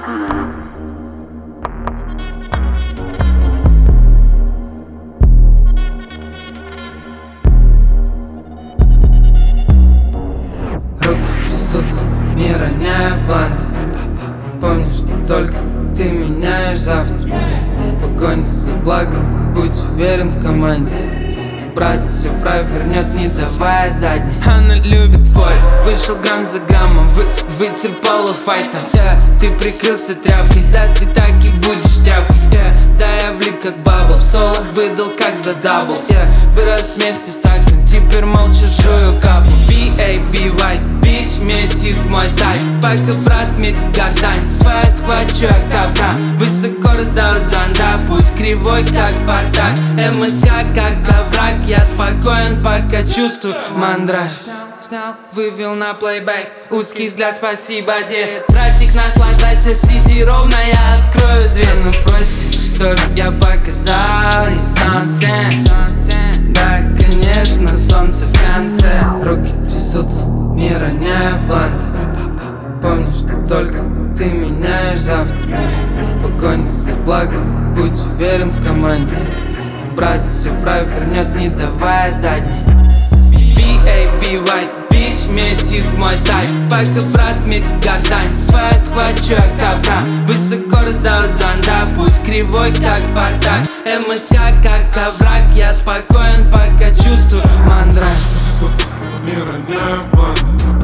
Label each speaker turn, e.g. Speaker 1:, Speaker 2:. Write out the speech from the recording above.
Speaker 1: Руки трясутся, не роняя планты. Помни, что только ты меняешь завтра. В погоне за благом, будь уверен в команде. Брат все провернет, не давая задней. Она любит спорить, вышел грамм за граммом, вытер полуфайтом. Ты прикрылся тряпкой, да ты так и будешь тряпкой. Да я влип как бабл, в соло выдал как за дабл. Вырос вместе с тактом, теперь молча жую капу. B-A-B-Y, бич метит в мой тайп. Пока брат метит гортань, своя схвачу я капкан. Высоко раздал зонда, путь кривой как портак. МСК как ковраг, я спокоен, пока чувствую мандраж. Снял, вывел на плейбэк, узкий взгляд, спасибо, дед. Братик, наслаждайся, сиди ровно, я открою дверь. Но просит, чтоб я показал и сансен. Да, конечно, солнце в конце. Руки трясутся, не роняя планты. Помни, что только ты меняешь завтра. В погоне за благом, будь уверен в команде. Брат все провернет, не давая задней. B-A-B-Y, бич метит в мой тайп. Пока брат метит гортань, своя схвачу я капкан. Высоко раздал зонда, путь кривой как портак. МСК как ковраг, я спокоен, пока чувствую мандраж.
Speaker 2: Не роняя планты.